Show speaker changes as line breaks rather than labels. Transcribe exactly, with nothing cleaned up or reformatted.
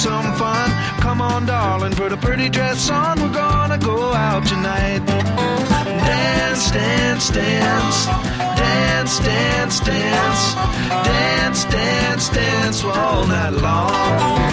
some fun. Come on, darling, put a pretty dress on. We're gonna go out tonight. Dance, dance, dance. Dance, dance, dance. Dance, dance, dance all night long.